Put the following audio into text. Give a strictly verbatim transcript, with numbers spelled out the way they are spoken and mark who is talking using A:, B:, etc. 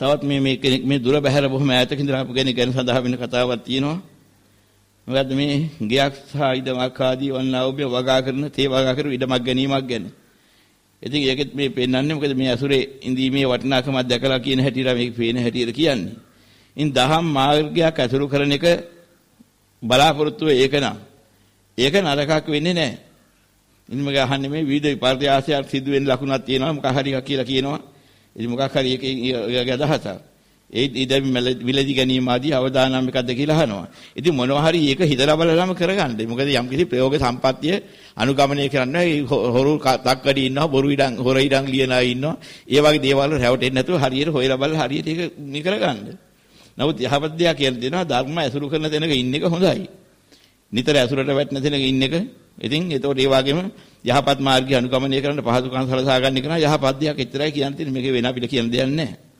A: තවත් මේ මේ කෙනෙක් මේ දුර බැහැර බොහොම ඈතක ඉඳලා ආපු කෙනෙක් ගැන සඳහන් වෙන කතාවක් තියෙනවා. මොකද මේ ගියක් සහ ඉඩමක් ආදී වන්නා ඔබ වගා කරන තේ වගා කරු ඉඩමක් ගැනීමක් ගැන. ඉතින් ඒකෙත් මේ පෙන්වන්නේ මොකද මේ අසුරේ ඉඳීමේ වටිනාකමක් දැකලා කියන හැටියට මේක පේන හැටියට කියන්නේ. ඉන් දහම් මාර්ගයක් අසුරු කරන එක බලාපොරොත්තු වෙ ඒක නම් ඒක නරකක් වෙන්නේ නැහැ. ඉතින් මම අහන්නේ මේ විවිධ විපර්යාසයන් සිදු වෙන ලකුණක් තියෙනවා මොකක් හරි එකක් කියලා කියනවා. ඉතින් මොකක් හරි ඒකේ අදහසක්. ඒ ඉතින් විලදි ගැනීම ආදී අවදානම් එකක්ද කියලා අහනවා. ඉතින් මොනවා හරි ඒක හිතලා බලලාම කරගන්න. මොකද යම් කිසි ප්‍රයෝග සම්පත්තිය අනුගමනය කරන්න හොරු තක්කඩි ඉන්නවා, බොරු ඉඩම් හොර ඉඩම් ලියන අය ඉන්නවා. ඒ වගේ දේවල් රැවටෙන්නේ නැතුව හරියට හොයලා බලලා හරියට ඒක මේ කරගන්න. නමුත් යහපත් දෙයක් කියලා දෙනවා ධර්ම ඇසුරු කරන තැනක ඉන්න එක හොඳයි. නිතර ඇසුරට වැටෙන තැනක ඉන්න එක. ඉතින් ඒතකොට ඒ වගේම යහපත් මාර්ගය අනුගමනය කරන්න පහසුකම් සලසා ගන්න එක නම් යහපත් දෙයක් එච්චරයි කියන්න තියෙන්නේ. මේකේ වෙන අපිට කියන්න දෙයක් නැහැ.